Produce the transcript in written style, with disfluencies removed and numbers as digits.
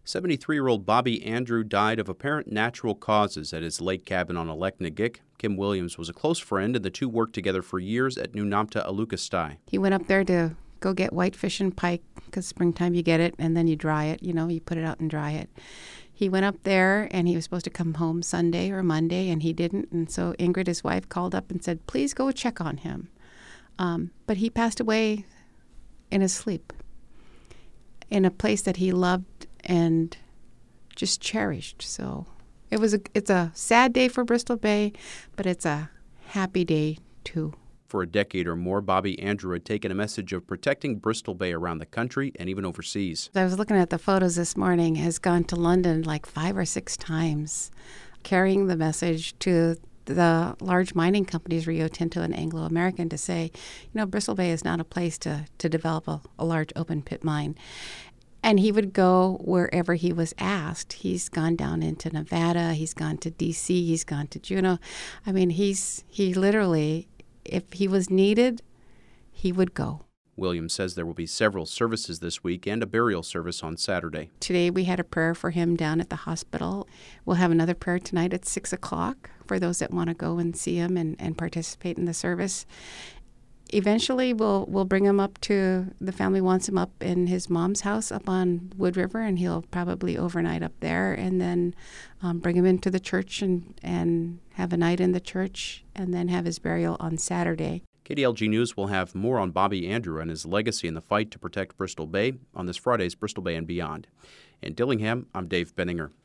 73-year-old Bobby Andrew died of apparent natural causes at his lake cabin on Aleknagik. Kim Williams was a close friend, and the two worked together for years at Nunamta Alukastai. He went up there to go get whitefish and pike, because springtime you get it, and then you dry it. You put it out and dry it. He went up there, and he was supposed to come home Sunday or Monday, and he didn't. And so Ingrid, his wife, called up and said, please go check on him. But he passed away in his sleep in a place that he loved and just cherished. So it's a sad day for Bristol Bay, but it's a happy day too. For a decade or more, Bobby Andrew had taken a message of protecting Bristol Bay around the country and even overseas. I was looking at the photos this morning, has gone to London like 5 or 6 times, carrying the message to the large mining companies, Rio Tinto and Anglo American, to say, Bristol Bay is not a place to develop a large open pit mine. And he would go wherever he was asked. He's gone down into Nevada, he's gone to D.C., he's gone to Juneau. I mean, he literally, if he was needed, he would go. Williams says there will be several services this week and a burial service on Saturday. Today we had a prayer for him down at the hospital. We'll have another prayer tonight at 6 o'clock for those that want to go and see him and participate in the service. Eventually we'll bring him up to, the family wants him up in his mom's house up on Wood River, and he'll probably overnight up there, and then bring him into the church and have a night in the church, and then have his burial on Saturday. KDLG News will have more on Bobby Andrew and his legacy in the fight to protect Bristol Bay on this Friday's Bristol Bay and Beyond. In Dillingham, I'm Dave Benninger.